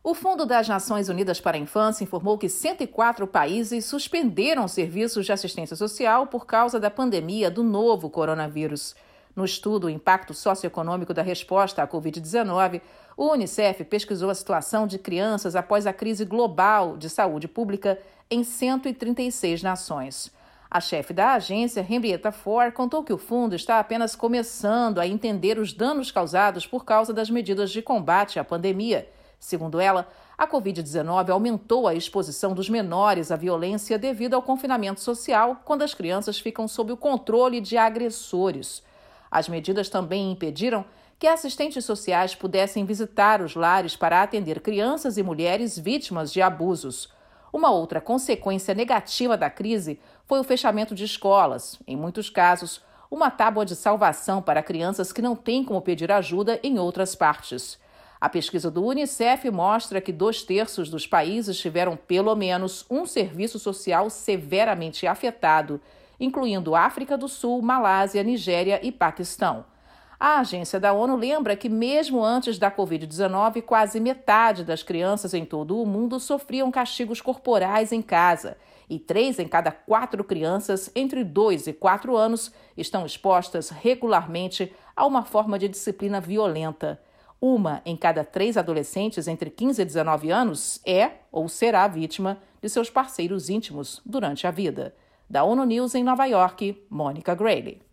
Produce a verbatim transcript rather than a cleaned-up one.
O Fundo das Nações Unidas para a Infância informou que cento e quatro países suspenderam serviços de assistência social por causa da pandemia do novo coronavírus. No estudo O Impacto Socioeconômico da Resposta à covid dezenove, o Unicef pesquisou a situação de crianças após a crise global de saúde pública em cento e trinta e seis nações. A chefe da agência, Henrietta Fore, contou que o fundo está apenas começando a entender os danos causados por causa das medidas de combate à pandemia. Segundo ela, a covid dezenove aumentou a exposição dos menores à violência devido ao confinamento social, quando as crianças ficam sob o controle de agressores. As medidas também impediram que assistentes sociais pudessem visitar os lares para atender crianças e mulheres vítimas de abusos. Uma outra consequência negativa da crise foi o fechamento de escolas, em muitos casos, uma tábua de salvação para crianças que não têm como pedir ajuda em outras partes. A pesquisa do Unicef mostra que dois terços dos países tiveram pelo menos um serviço social severamente afetado, incluindo África do Sul, Malásia, Nigéria e Paquistão. A agência da ONU lembra que mesmo antes da covid dezenove, quase metade das crianças em todo o mundo sofriam castigos corporais em casa e três em cada quatro crianças entre dois e quatro anos estão expostas regularmente a uma forma de disciplina violenta. Uma em cada três adolescentes entre quinze e dezenove anos é ou será vítima de seus parceiros íntimos durante a vida. Da ONU News em Nova York, Mônica Grayle.